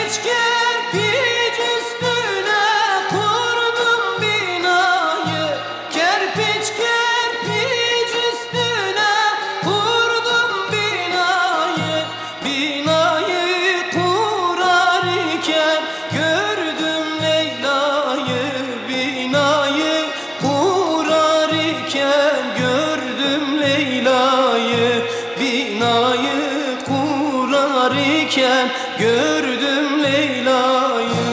Kerpiç kerpiç üstüne kurdum binayı. Kerpiç kerpiç üstüne kurdum binayı. Binayı kurarken gördüm Leyla'yı. Binayı kurarken gördüm Leyla'yı. Binayı kurarken gördüm Leyla'yı.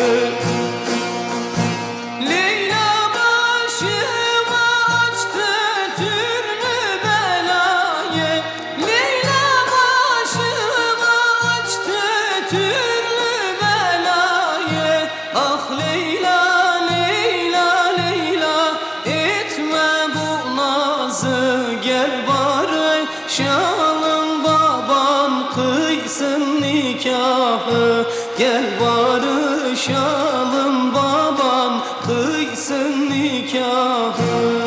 Leyla başıma açtı türlü belayı. Leyla başıma açtı türlü belayı. Ah Leyla, Leyla, Leyla, etme bu nazı. Gel barışalım, baban kıysın nikahı. Gel barışalım, baban kıysın nikahı.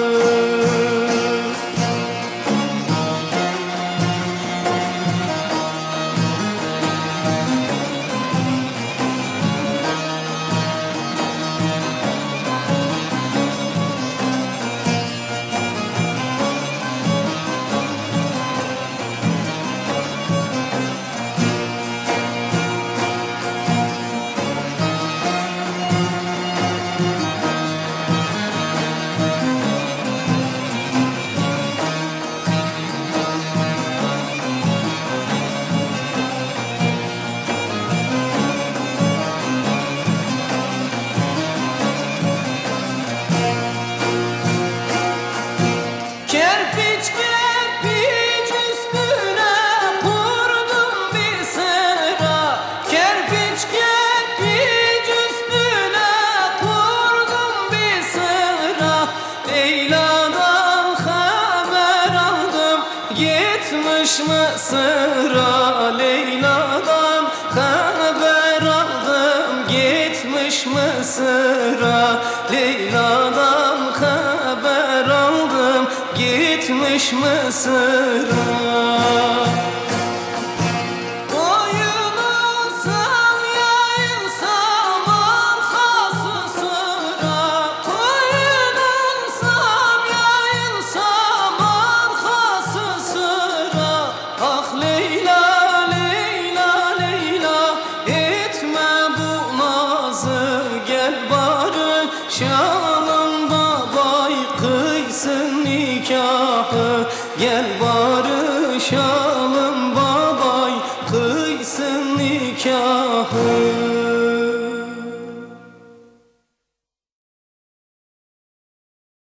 Kerpiç kerpiç üstüne kurdum bir sıra. Kerpiç kerpiç üstüne kurdum bir sıra. Leyla'dan haber aldım, gitmiş Mısır'a. Leyla'dan haber aldım, gitmiş Mısır'a. Leyla'dan haber aldım, gitmiş Mısır'a. Koyulursam yayılsam arkası sıra. Koyulursam yayılsam arkası sıra. Ah Leyla, Leyla, Leyla, etme bu nazı. Gel barışalım, babay kıysın nikahı. Gel